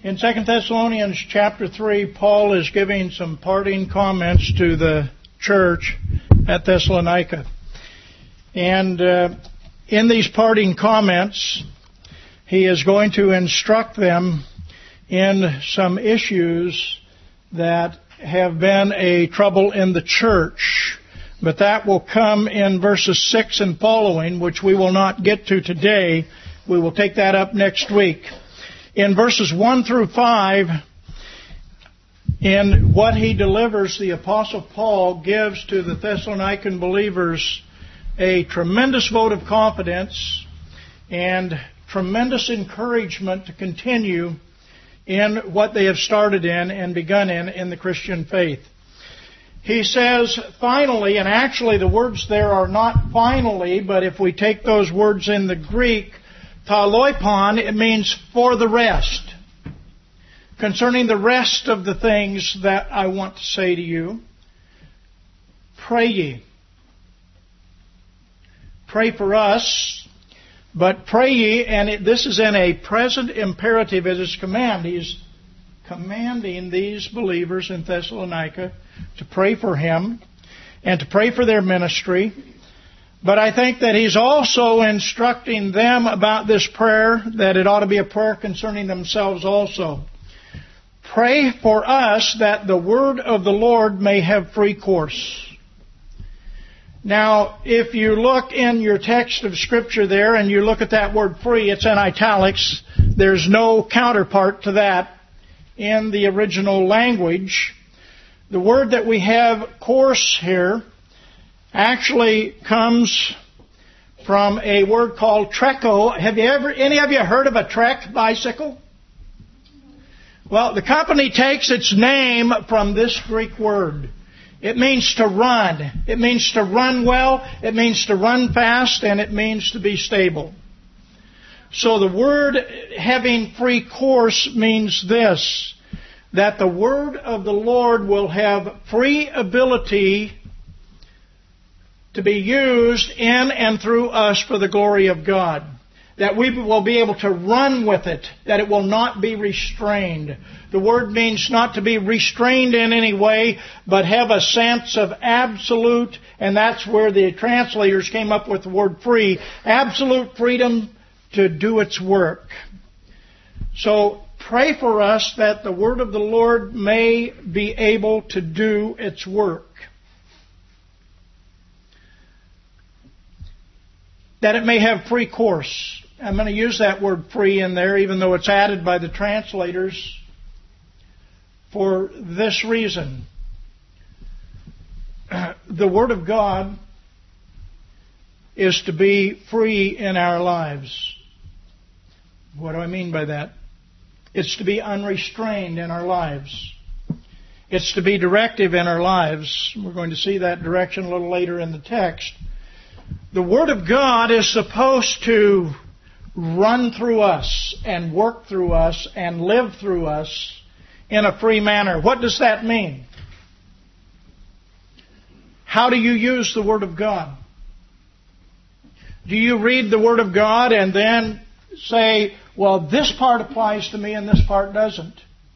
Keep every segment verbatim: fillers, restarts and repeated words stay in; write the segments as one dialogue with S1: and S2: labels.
S1: In Second Thessalonians chapter three, Paul is giving some parting comments to the church at Thessalonica. And uh, in these parting comments, he is going to instruct them in some issues that have been a trouble in the church. But that will come in verses six and following, which we will not get to today. We will take that up next week. In verses one through five, in what he delivers, the Apostle Paul gives to the Thessalonican believers a tremendous vote of confidence and tremendous encouragement to continue in what they have started in and begun in in the Christian faith. He says, finally, and actually the words there are not finally, but if we take those words in the Greek, taloipon, it means for the rest. Concerning the rest of the things that I want to say to you, pray ye. Pray for us, but pray ye, and it, this is in a present imperative as his command. He's commanding these believers in Thessalonica to pray for him and to pray for their ministry. But I think that he's also instructing them about this prayer, that it ought to be a prayer concerning themselves also. Pray for us that the word of the Lord may have free course. Now, if you look in your text of Scripture there and you look at that word free, it's in italics. There's no counterpart to that in the original language. The word that we have, course, here, actually comes from a word called Treco. Have you ever, any of you heard of a Trek bicycle? Well, the company takes its name from this Greek word. It means to run. It means to run well. It means to run fast, and it means to be stable. So the word having free course means this, that the word of the Lord will have free ability to be used in and through us for the glory of God. That we will be able to run with it, that it will not be restrained. The word means not to be restrained in any way, but have a sense of absolute, and that's where the translators came up with the word free, absolute freedom to do its work. So pray for us that the word of the Lord may be able to do its work. That it may have free course. I'm going to use that word free in there, even though it's added by the translators, for this reason. The Word of God is to be free in our lives. What do I mean by that? It's to be unrestrained in our lives. It's to be directive in our lives. We're going to see that direction a little later in the text. The Word of God is supposed to run through us and work through us and live through us in a free manner. What does that mean? How do you use the Word of God? Do you read the Word of God and then say, well, this part applies to me and this part doesn't?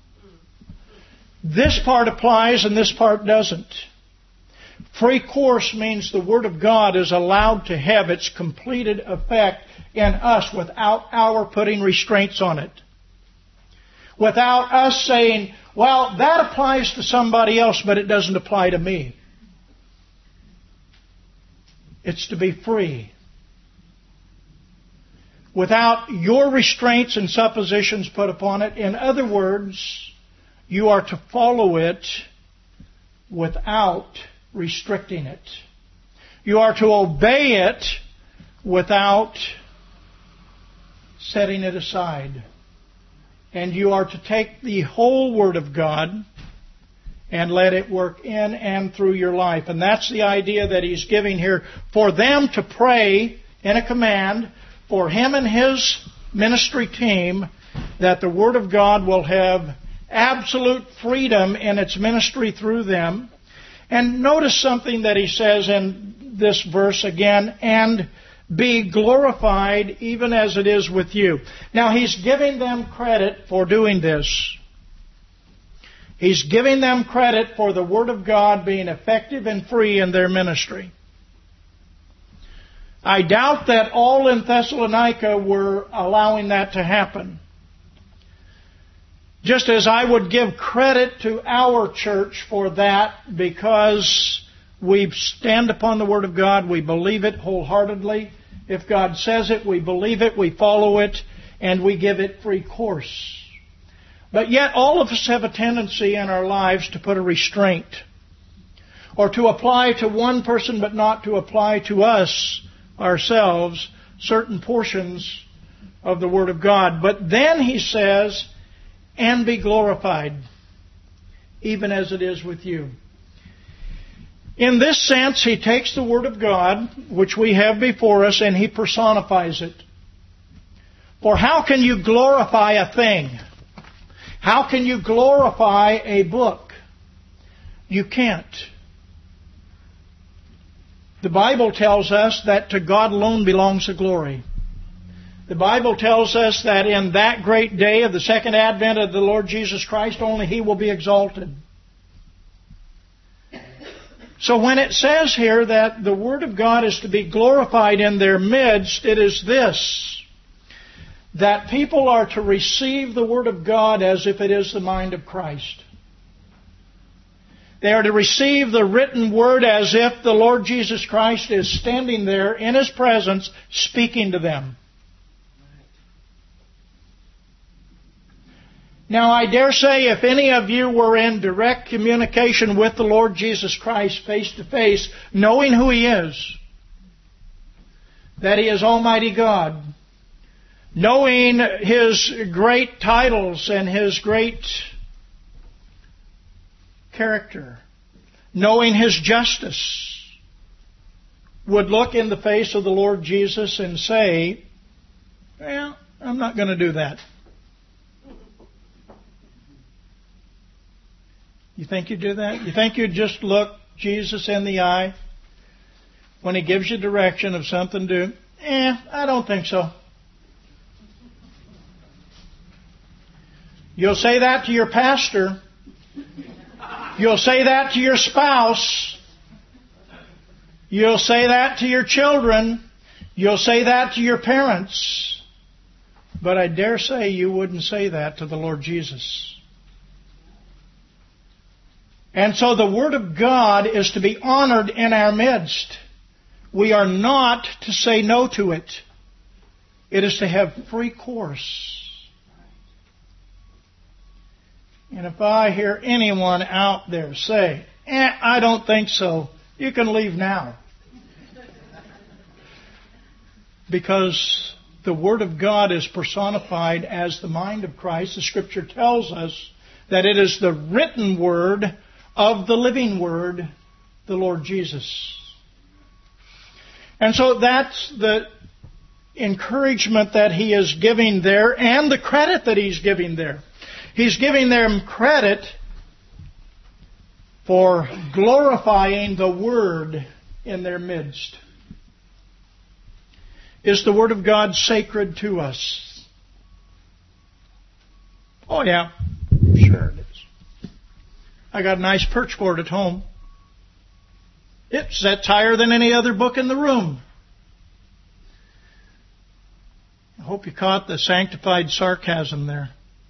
S1: This part applies and this part doesn't. Free course means the Word of God is allowed to have its completed effect in us without our putting restraints on it. Without us saying, well, that applies to somebody else, but it doesn't apply to me. It's to be free. Without your restraints and suppositions put upon it. In other words, you are to follow it without restricting it. You are to obey it without setting it aside. And you are to take the whole Word of God and let it work in and through your life. And that's the idea that he's giving here. For them to pray in a command, for him and his ministry team, that the Word of God will have absolute freedom in its ministry through them. And notice something that he says in this verse again, and be glorified even as it is with you. Now, he's giving them credit for doing this. He's giving them credit for the Word of God being effective and free in their ministry. I doubt that all in Thessalonica were allowing that to happen. Just as I would give credit to our church for that, because we stand upon the Word of God, we believe it wholeheartedly. If God says it, we believe it, we follow it, and we give it free course. But yet all of us have a tendency in our lives to put a restraint, or to apply to one person but not to apply to us, ourselves, certain portions of the Word of God. But then he says, and be glorified, even as it is with you. In this sense, he takes the Word of God, which we have before us, and he personifies it. For how can you glorify a thing? How can you glorify a book? You can't. The Bible tells us that to God alone belongs the glory. The Bible tells us that in that great day of the second advent of the Lord Jesus Christ, only He will be exalted. So when it says here that the Word of God is to be glorified in their midst, it is this: that people are to receive the Word of God as if it is the mind of Christ. They are to receive the written Word as if the Lord Jesus Christ is standing there in His presence speaking to them. Now, I dare say if any of you were in direct communication with the Lord Jesus Christ face to face, knowing who He is, that He is Almighty God, knowing His great titles and His great character, knowing His justice, would look in the face of the Lord Jesus and say, well, I'm not going to do that. You think you'd do that? You think you'd just look Jesus in the eye when He gives you direction of something to do? Eh, I don't think so. You'll say that to your pastor. You'll say that to your spouse. You'll say that to your children. You'll say that to your parents. But I dare say you wouldn't say that to the Lord Jesus. And so the Word of God is to be honored in our midst. We are not to say no to it. It is to have free course. And if I hear anyone out there say, eh, I don't think so, you can leave now. Because the Word of God is personified as the mind of Christ. The Scripture tells us that it is the written Word of the living Word, the Lord Jesus. And so that's the encouragement that he is giving there, and the credit that he's giving there. He's giving them credit for glorifying the Word in their midst. Is the Word of God sacred to us? Oh yeah, sure it is. I got a nice perch board at home. It sets higher than any other book in the room. I hope you caught the sanctified sarcasm there.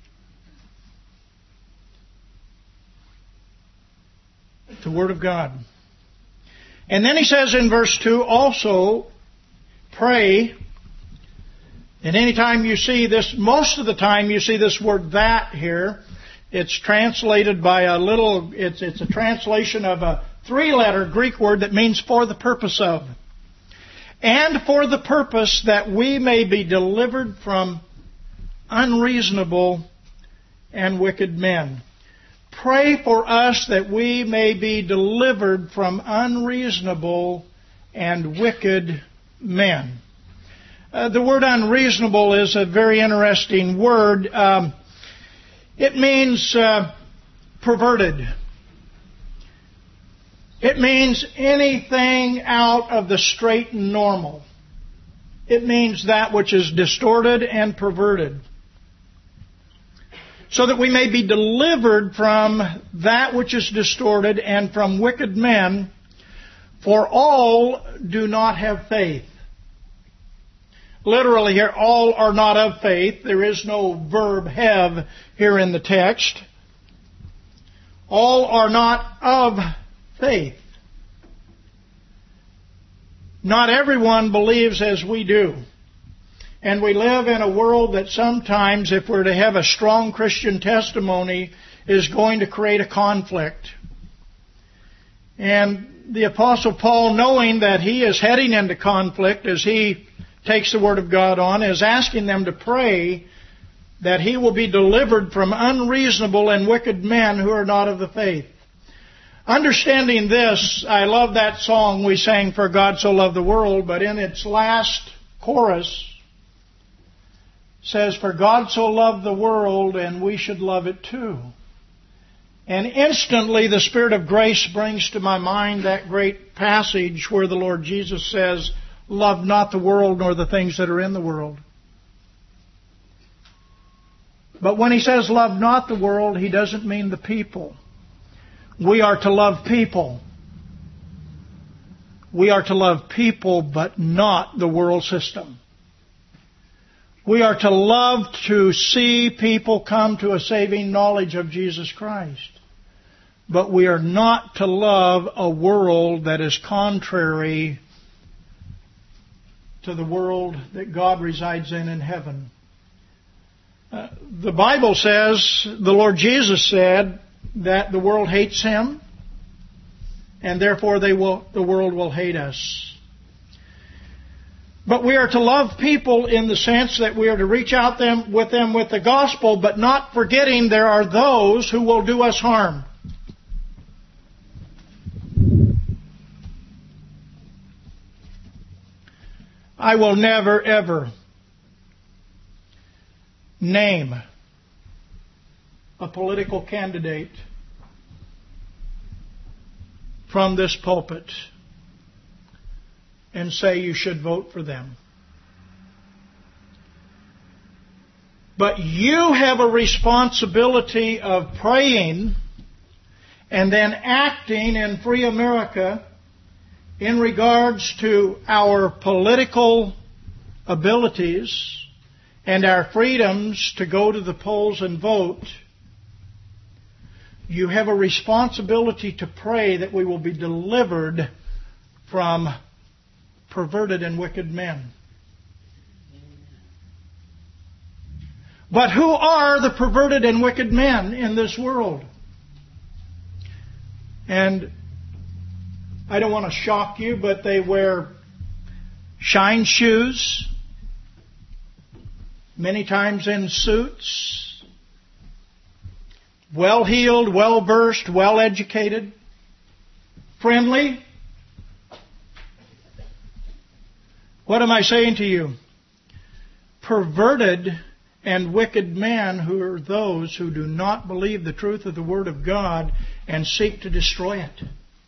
S1: The Word of God. And then he says in verse two, also pray. And any time you see this, most of the time you see this word that here, it's translated by a little, it's, it's a translation of a three-letter Greek word that means for the purpose of. And for the purpose that we may be delivered from unreasonable and wicked men. Pray for us that we may be delivered from unreasonable and wicked men. Uh, the word unreasonable is a very interesting word. Um, It means uh, perverted. It means anything out of the straight and normal. It means that which is distorted and perverted. So that we may be delivered from that which is distorted and from wicked men, for all do not have faith. Literally here, all are not of faith. There is no verb have here in the text. All are not of faith. Not everyone believes as we do. And we live in a world that sometimes, if we're to have a strong Christian testimony, is going to create a conflict. And the Apostle Paul, knowing that he is heading into conflict as he takes the Word of God on, is asking them to pray that he will be delivered from unreasonable and wicked men who are not of the faith. Understanding this, I love that song we sang, For God So Loved the World, but in its last chorus says, For God so loved the world, and we should love it too. And instantly the Spirit of grace brings to my mind that great passage where the Lord Jesus says, Love not the world nor the things that are in the world. But when he says love not the world, he doesn't mean the people. We are to love people. We are to love people, but not the world system. We are to love to see people come to a saving knowledge of Jesus Christ. But we are not to love a world that is contrary to the world that God resides in in heaven. Uh, the Bible says, the Lord Jesus said, that the world hates Him, and therefore they will, the world will hate us. But we are to love people in the sense that we are to reach out them with them with the gospel, but not forgetting there are those who will do us harm. I will never, ever name a political candidate from this pulpit and say you should vote for them. But you have a responsibility of praying and then acting in free America in regards to our political abilities and our freedoms to go to the polls and vote. You have a responsibility to pray that we will be delivered from perverted and wicked men. But who are the perverted and wicked men in this world? And I don't want to shock you, but they wear shine shoes, many times in suits, well-heeled, well-versed, well-educated, friendly. What am I saying to you? Perverted and wicked men who are those who do not believe the truth of the Word of God and seek to destroy it.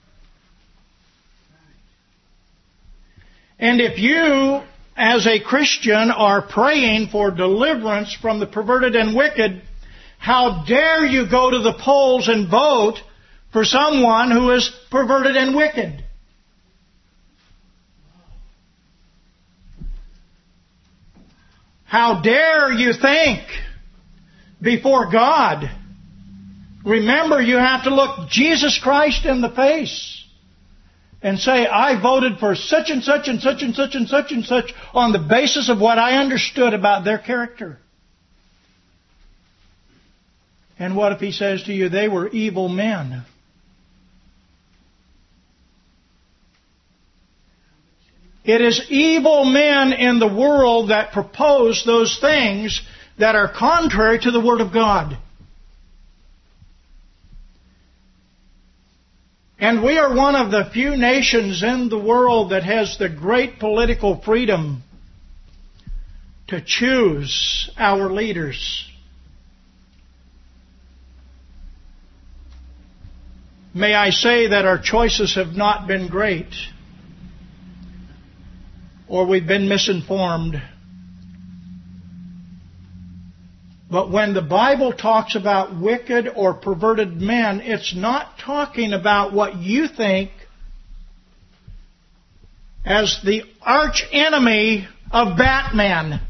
S1: And if you, as a Christian, are praying for deliverance from the perverted and wicked, how dare you go to the polls and vote for someone who is perverted and wicked? How dare you think before God? Remember, you have to look Jesus Christ in the face and say, I voted for such and such and such and such and such and such on the basis of what I understood about their character. And what if he says to you, they were evil men? It is evil men in the world that propose those things that are contrary to the Word of God. And we are one of the few nations in the world that has the great political freedom to choose our leaders. May I say that our choices have not been great. or we've been misinformed. But when the Bible talks about wicked or perverted men, it's not talking about what you think as the arch enemy of Batman.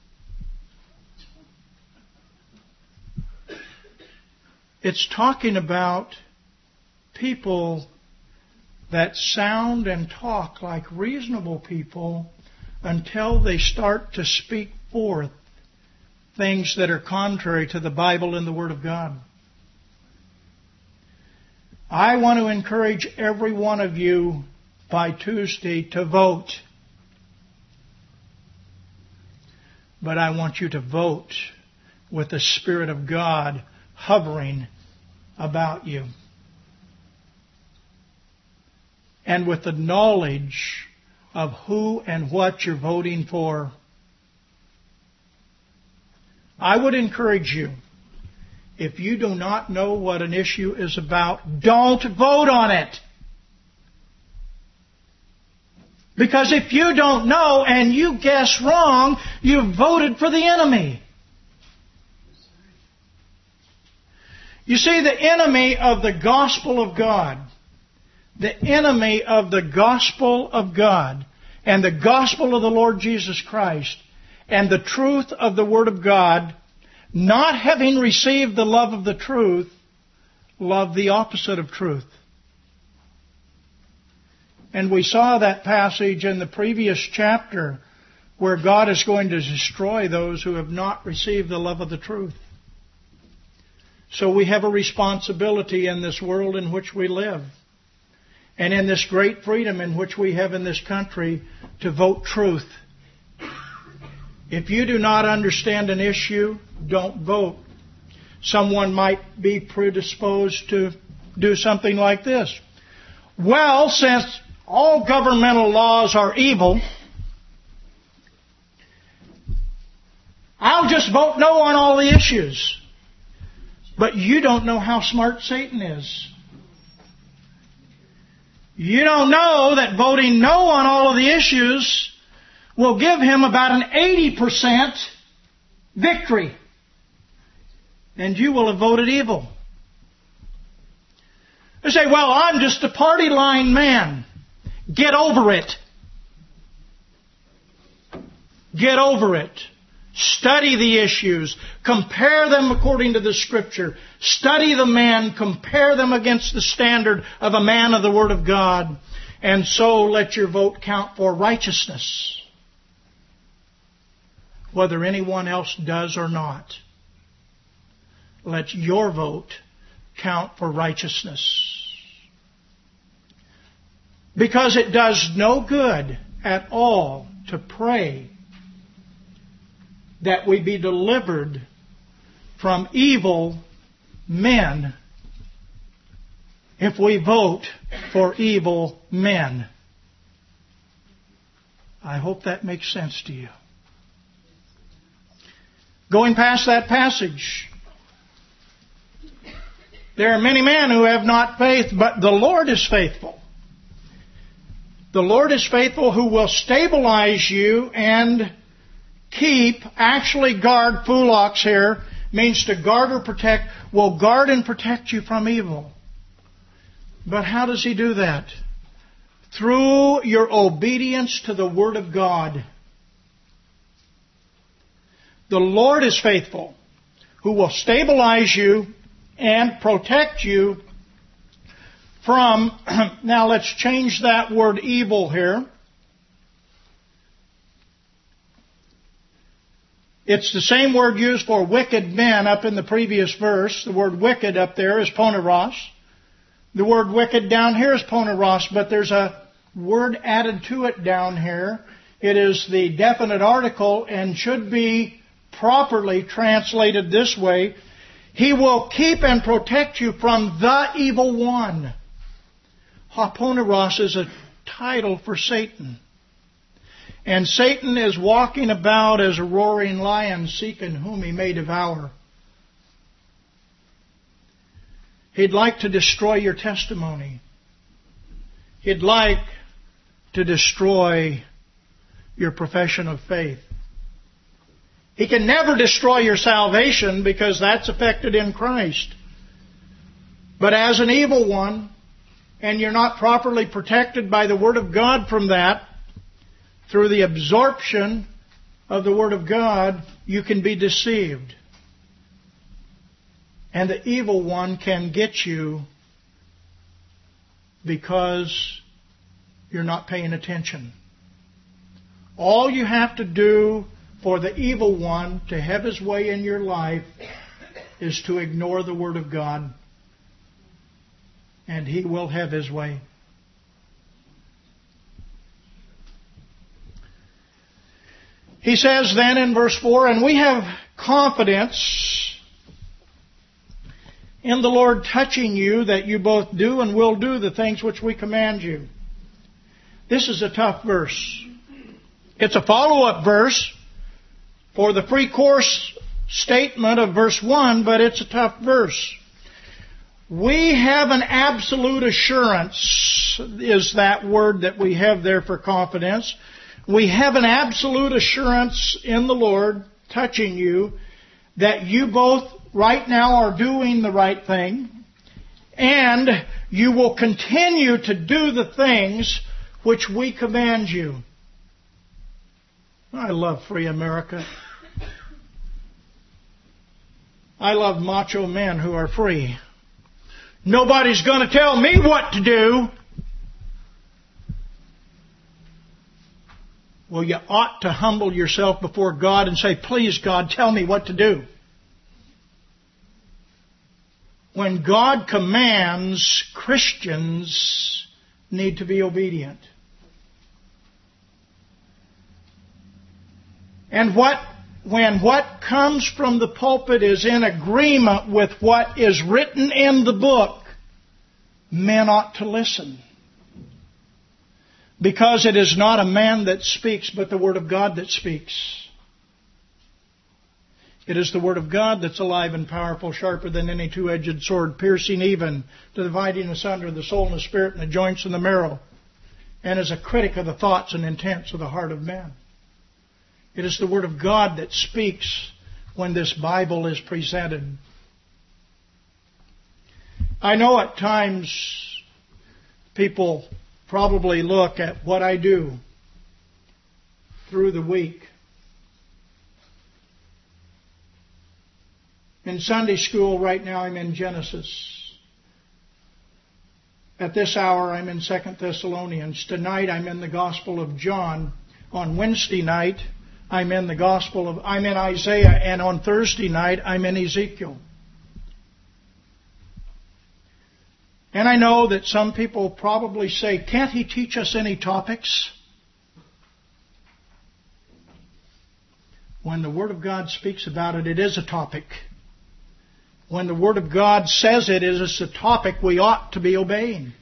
S1: It's talking about people that sound and talk like reasonable people until they start to speak forth things that are contrary to the Bible and the Word of God. I want to encourage every one of you by Tuesday to vote. But I want you to vote with the Spirit of God hovering about you, and with the knowledge of who and what you're voting for. I would encourage you, if you do not know what an issue is about, don't vote on it. Because if you don't know and you guess wrong, you've voted for the enemy. You see, the enemy of the gospel of God, the enemy of the gospel of God, and the gospel of the Lord Jesus Christ, and the truth of the Word of God, not having received the love of the truth, love the opposite of truth. And we saw that passage in the previous chapter where God is going to destroy those who have not received the love of the truth. So we have a responsibility in this world in which we live, and in this great freedom in which we have in this country, to vote truth. If you do not understand an issue, don't vote. Someone might be predisposed to do something like this. Well, since all governmental laws are evil, I'll just vote no on all the issues. But you don't know how smart Satan is. You don't know that voting no on all of the issues will give him about an eighty percent victory. And you will have voted evil. They say, well, I'm just a party line man. Get over it. Get over it. Study the issues. Compare them according to the Scripture. Study the man. Compare them against the standard of a man of the Word of God. And so let your vote count for righteousness, whether anyone else does or not. Let your vote count for righteousness. Because it does no good at all to pray that we be delivered from evil men if we vote for evil men. I hope that makes sense to you. Going past that passage, there are many men who have not faith, but the Lord is faithful. The Lord is faithful, who will stabilize you and keep, actually guard, phyllox here, means to guard or protect, will guard and protect you from evil. But how does He do that? Through your obedience to the Word of God. The Lord is faithful, who will stabilize you and protect you from, now let's change that word evil here. It's the same word used for wicked men up in the previous verse. The word wicked up there is poneros. The word wicked down here is poneros, but there's a word added to it down here. It is the definite article and should be properly translated this way: He will keep and protect you from the evil one. Haponeros is a title for Satan. And Satan is walking about as a roaring lion, seeking whom he may devour. He'd like to destroy your testimony. He'd like to destroy your profession of faith. He can never destroy your salvation because that's effected in Christ. But as an evil one, and you're not properly protected by the Word of God from that, through the absorption of the Word of God, you can be deceived. And the evil one can get you because you're not paying attention. All you have to do for the evil one to have his way in your life is to ignore the Word of God, and he will have his way. He says then in verse four, and we have confidence in the Lord touching you that you both do and will do the things which we command you. This is a tough verse. It's a follow-up verse for the free course statement of verse one, but it's a tough verse. We have an absolute assurance, is that word that we have there for confidence. We have an absolute assurance in the Lord touching you that you both right now are doing the right thing, and you will continue to do the things which we command you. I love free America. I love macho men who are free. Nobody's going to tell me what to do. Well, you ought to humble yourself before God and say, please, God, tell me what to do. When God commands, Christians need to be obedient. And what, when what comes from the pulpit is in agreement with what is written in the book, men ought to listen. Because it is not a man that speaks, but the Word of God that speaks. It is the Word of God that's alive and powerful, sharper than any two-edged sword, piercing even to dividing asunder the soul and the spirit and the joints and the marrow, and is a critic of the thoughts and intents of the heart of man. It is the Word of God that speaks when this Bible is presented. I know at times people probably look at what I do through the week. In Sunday school right now I'm in Genesis. At this hour I'm in Second Thessalonians. Tonight I'm in the Gospel of John. On Wednesday night I'm in the Gospel of I'm in Isaiah, and on Thursday night I'm in Ezekiel. And I know that some people probably say, can't he teach us any topics? When the Word of God speaks about it, it is a topic. When the Word of God says it is a topic we ought to be obeying.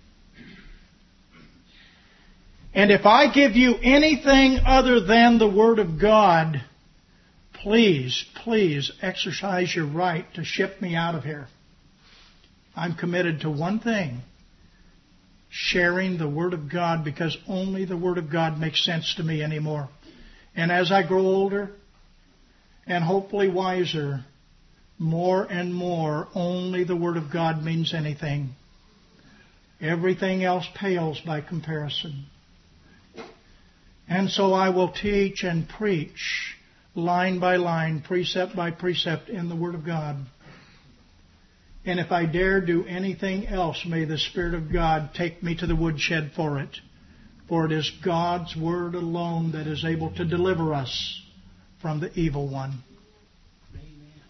S1: And if I give you anything other than the Word of God, please, please exercise your right to ship me out of here. I'm committed to one thing, sharing the Word of God, because only the Word of God makes sense to me anymore. And as I grow older and hopefully wiser, more and more, only the Word of God means anything. Everything else pales by comparison. And so I will teach and preach line by line, precept by precept in the Word of God. And if I dare do anything else, may the Spirit of God take me to the woodshed for it. For it is God's Word alone that is able to deliver us from the evil one. Amen.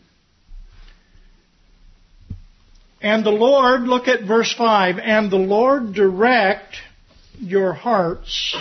S1: And the Lord, look at verse five, and the Lord direct your hearts.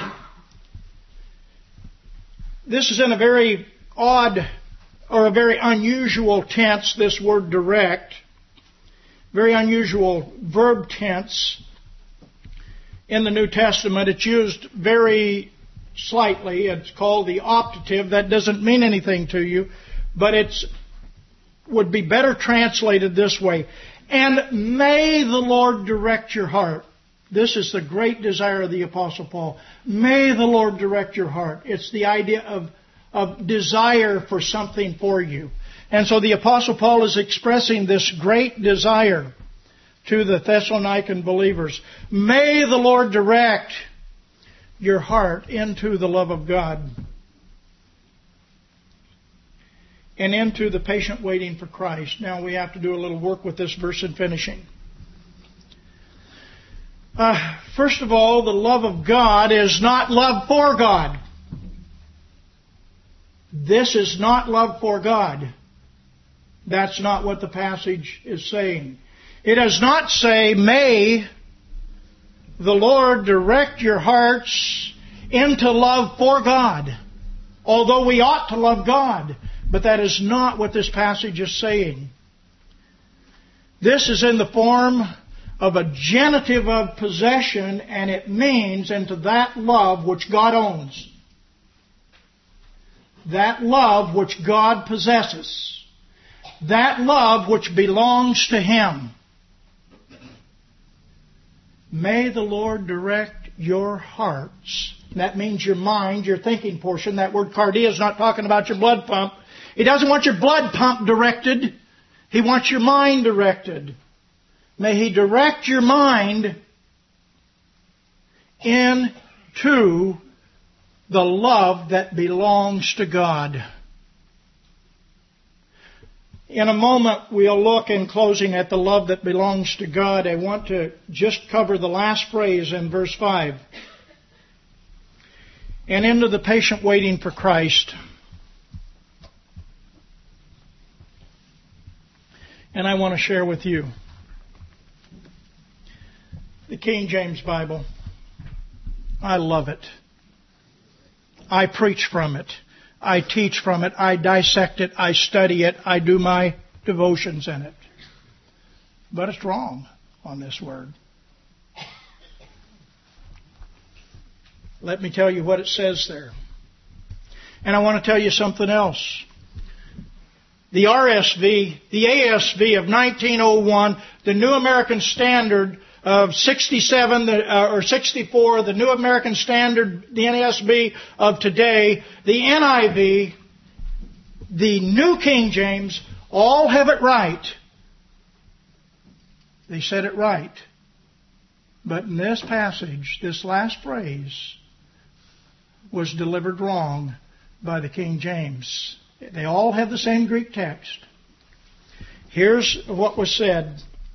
S1: This is in a very odd or a very unusual tense, this word direct. Very unusual verb tense in the New Testament. It's used very slightly. It's called the optative. That doesn't mean anything to you, but it's would be better translated this way. And may the Lord direct your heart. This is the great desire of the Apostle Paul. May the Lord direct your heart. It's the idea of, of desire for something for you. And so the Apostle Paul is expressing this great desire to the Thessalonican believers. May the Lord direct your heart into the love of God and into the patient waiting for Christ. Now we have to do a little work with this verse in finishing. Uh, first of all, the love of God is not love for God. This is not love for God. That's not what the passage is saying. It does not say, may the Lord direct your hearts into love for God, although we ought to love God. But that is not what this passage is saying. This is in the form of a genitive of possession, and it means into that love which God owns. That love which God possesses. That love which belongs to Him. May the Lord direct your hearts. That means your mind, your thinking portion. That word cardia is not talking about your blood pump. He doesn't want your blood pump directed. He wants your mind directed. May He direct your mind into the love that belongs to God. In a moment, we'll look in closing at the love that belongs to God. I want to just cover the last phrase in verse five. And into the patient waiting for Christ. And I want to share with you the King James Bible. I love it. I preach from it. I teach from it. I dissect it. I study it. I do my devotions in it. But it's wrong on this word. Let me tell you what it says there. And I want to tell you something else. The R S V, the A S V of nineteen oh one, the New American Standard of sixty-seven uh, or sixty-four, the New American Standard, the N A S B of today, the N I V, the New King James, all have it right. They said it right. But in this passage, this last phrase was delivered wrong by the King James. They all have the same Greek text. Here's what was said.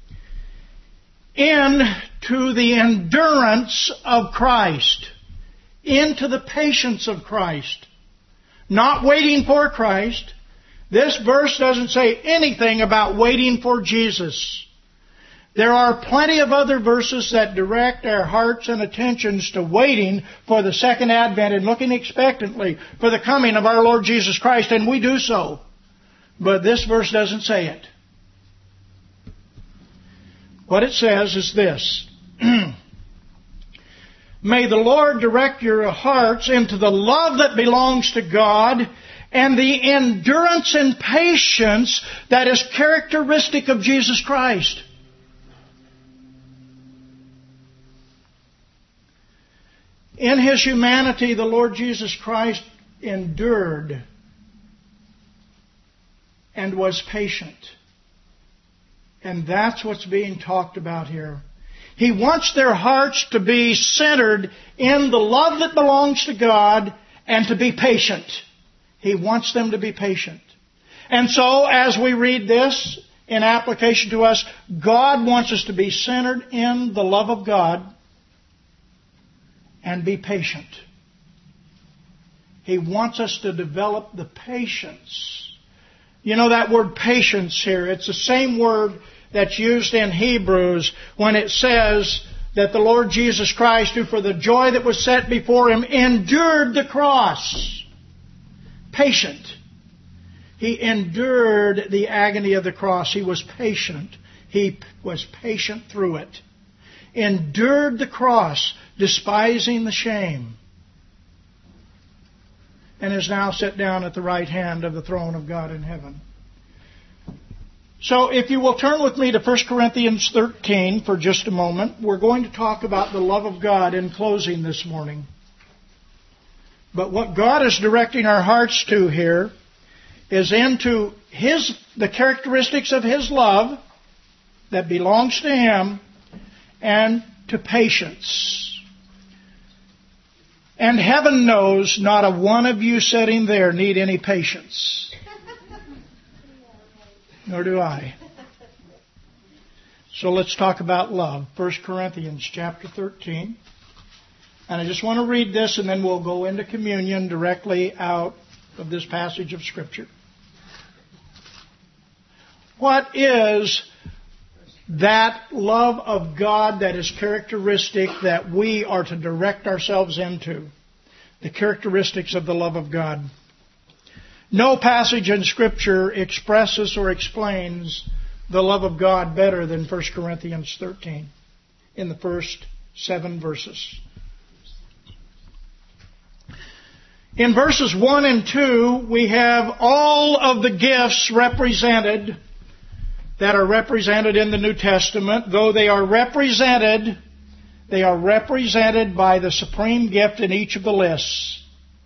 S1: Into the endurance of Christ. Into the patience of Christ. Not waiting for Christ. This verse doesn't say anything about waiting for Jesus. There are plenty of other verses that direct our hearts and attentions to waiting for the second advent and looking expectantly for the coming of our Lord Jesus Christ, and we do so. But this verse doesn't say it. What it says is this. May the Lord direct your hearts into the love that belongs to God and the endurance and patience that is characteristic of Jesus Christ. In His humanity, the Lord Jesus Christ endured and was patient. And that's what's being talked about here. He wants their hearts to be centered in the love that belongs to God and to be patient. He wants them to be patient. And so, as we read this in application to us, God wants us to be centered in the love of God and be patient. He wants us to develop the patience. You know that word patience here, it's the same word that's used in Hebrews when it says that the Lord Jesus Christ, who for the joy that was set before Him, endured the cross. Patient. He endured the agony of the cross. He was patient. He was patient through it. Endured the cross, despising the shame, and is now set down at the right hand of the throne of God in heaven. So if you will turn with me to First Corinthians thirteen for just a moment, we're going to talk about the love of God in closing this morning. But what God is directing our hearts to here is into His the characteristics of His love that belongs to Him and to patience. And heaven knows not a one of you sitting there need any patience. Nor do I. So let's talk about love. First Corinthians chapter thirteen. And I just want to read this and then we'll go into communion directly out of this passage of Scripture. What is that love of God that is characteristic that we are to direct ourselves into? The characteristics of the love of God. No passage in Scripture expresses or explains the love of God better than First Corinthians thirteen in the first seven verses. In verses one and two, we have all of the gifts represented that are represented in the New Testament. Though they are represented, they are represented by the supreme gift in each of the lists.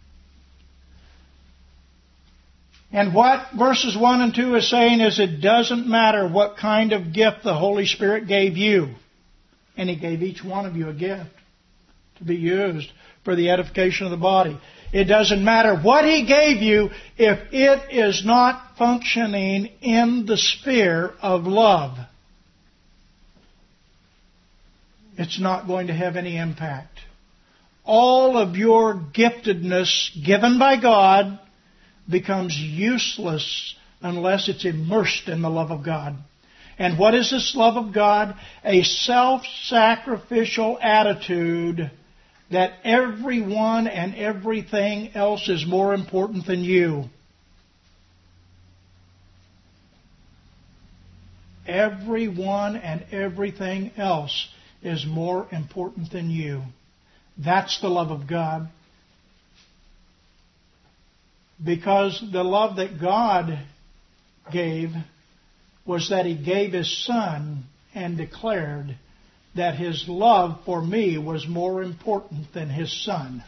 S1: And what verses one and two is saying is it doesn't matter what kind of gift the Holy Spirit gave you. And He gave each one of you a gift to be used for the edification of the body. It doesn't matter what He gave you if it is not functioning in the sphere of love. It's not going to have any impact. All of your giftedness given by God becomes useless unless it's immersed in the love of God. And what is this love of God? A self-sacrificial attitude that everyone and everything else is more important than you. Everyone and everything else is more important than you. That's the love of God. Because the love that God gave was that He gave His Son and declared that His love for me was more important than His Son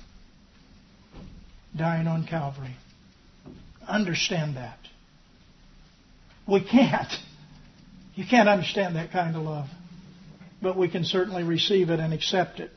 S1: dying on Calvary. Understand that. We can't. You can't understand that kind of love. But we can certainly receive it and accept it.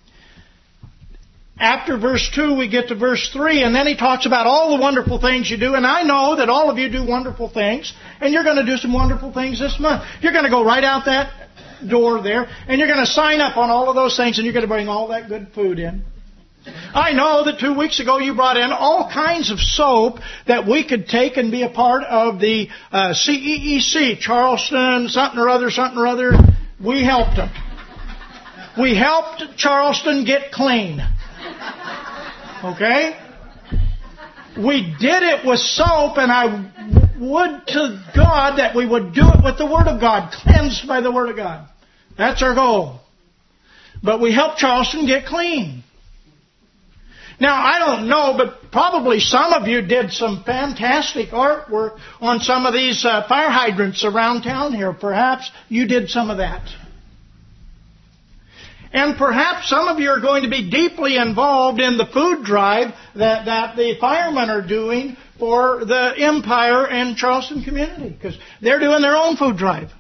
S1: After verse two, we get to verse three, and then he talks about all the wonderful things you do. And I know that all of you do wonderful things, and you're going to do some wonderful things this month. You're going to go right out that door there, and you're going to sign up on all of those things, and you're going to bring all that good food in. I know that two weeks ago you brought in all kinds of soap that we could take and be a part of the uh, C E E C, Charleston, something or other, something or other. We helped them. We helped Charleston get clean. Okay? We did it with soap, and I would to God that we would do it with the Word of God, cleansed by the Word of God. That's our goal. But we helped Charleston get clean. Now, I don't know, but probably some of you did some fantastic artwork on some of these uh, fire hydrants around town here. Perhaps you did some of that. And perhaps some of you are going to be deeply involved in the food drive that, that the firemen are doing for the Empire and Charleston community, because they're doing their own food drive.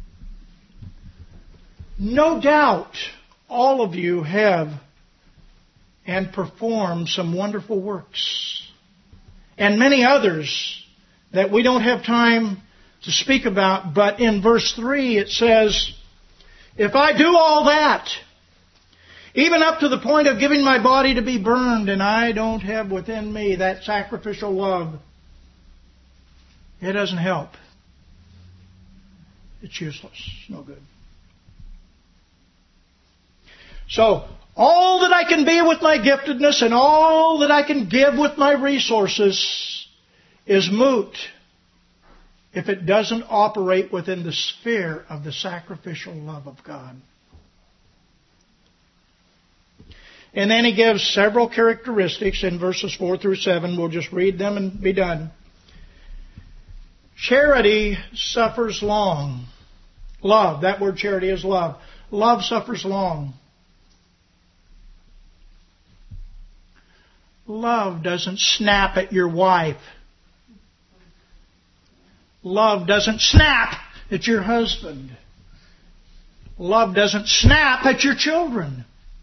S1: No doubt all of you have and performed some wonderful works. And many others that we don't have time to speak about. But in verse three it says, if I do all that, even up to the point of giving my body to be burned, and I don't have within me that sacrificial love, it doesn't help. It's useless. It's no good. So, all that I can be with my giftedness and all that I can give with my resources is moot if it doesn't operate within the sphere of the sacrificial love of God. And then he gives several characteristics in verses four through seven. We'll just read them and be done. Charity suffers long. Love, that word charity is love. Love suffers long. Love doesn't snap at your wife. Love doesn't snap at your husband. Love doesn't snap at your children.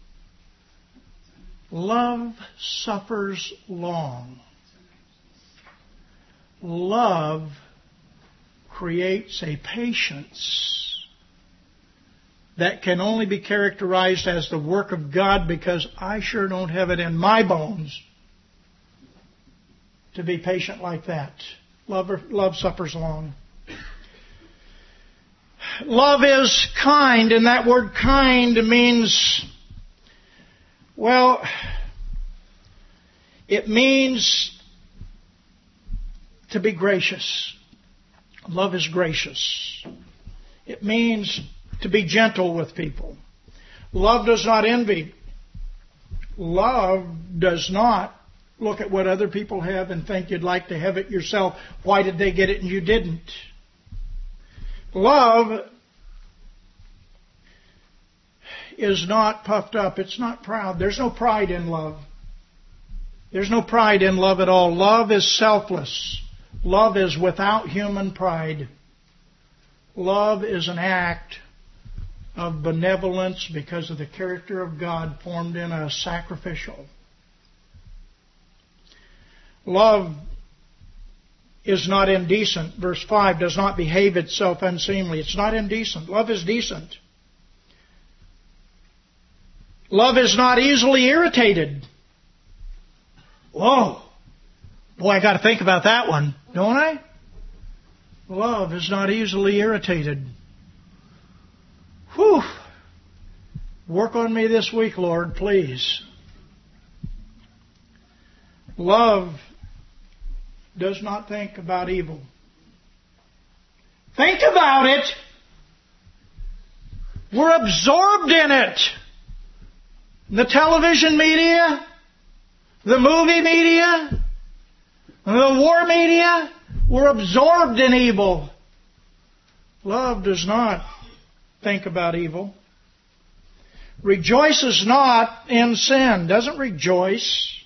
S1: Love suffers long. Love creates a patience that can only be characterized as the work of God, because I sure don't have it in my bones to be patient like that. Love, love suffers long. Love is kind, and that word kind means, well, it means to be gracious. Love is gracious. It means to be gentle with people. Love does not envy. Love does not look at what other people have and think you'd like to have it yourself. Why did they get it and you didn't? Love is not puffed up. It's not proud. There's no pride in love. There's no pride in love at all. Love is selfless. Love is without human pride. Love is an act of benevolence because of the character of God formed in us, sacrificial. Love is not indecent. Verse five, does not behave itself unseemly. It's not indecent. Love is decent. Love is not easily irritated. Whoa. Boy, I got to think about that one, don't I? Love is not easily irritated. Whew. Work on me this week, Lord, please. Love does not think about evil. Think about it. We're absorbed in it. The television media, the movie media, the war media, we're absorbed in evil. Love does not think about evil. Rejoices not in sin. Doesn't rejoice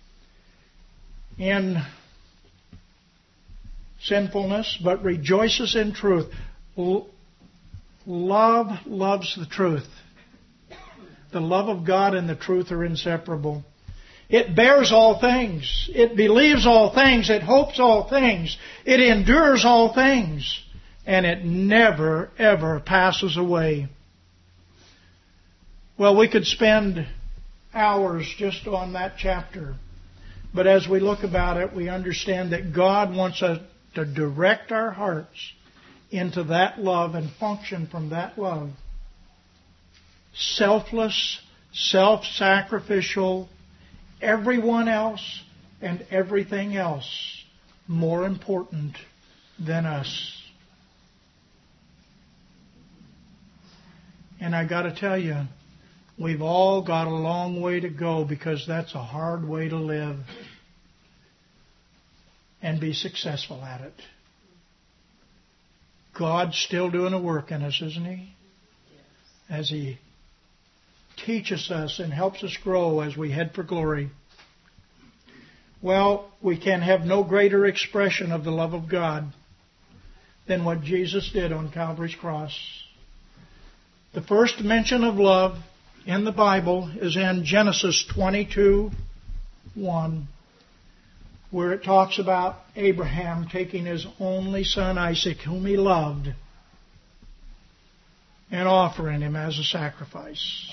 S1: in sinfulness, but rejoices in truth. L- love loves the truth. The love of God and the truth are inseparable. It bears all things. It believes all things. It hopes all things. It endures all things. And it never, ever passes away. Well, we could spend hours just on that chapter. But as we look about it, we understand that God wants us to direct our hearts into that love and function from that love. Selfless, self-sacrificial, everyone else and everything else more important than us. And I got to tell you, we've all got a long way to go, because that's a hard way to live and be successful at it. God's still doing a work in us, isn't He? As He teaches us and helps us grow as we head for glory. Well, we can have no greater expression of the love of God than what Jesus did on Calvary's cross. The first mention of love in the Bible is in Genesis twenty-two one, where it talks about Abraham taking his only son Isaac, whom he loved, and offering him as a sacrifice.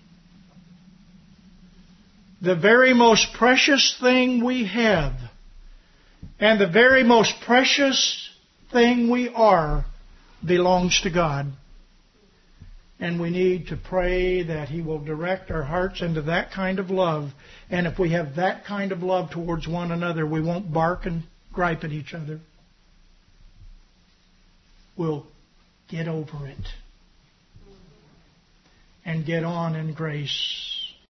S1: The very most precious thing we have, and the very most precious thing we are, belongs to God. And we need to pray that He will direct our hearts into that kind of love. And if we have that kind of love towards one another, we won't bark and gripe at each other. We'll get over it and get on in grace.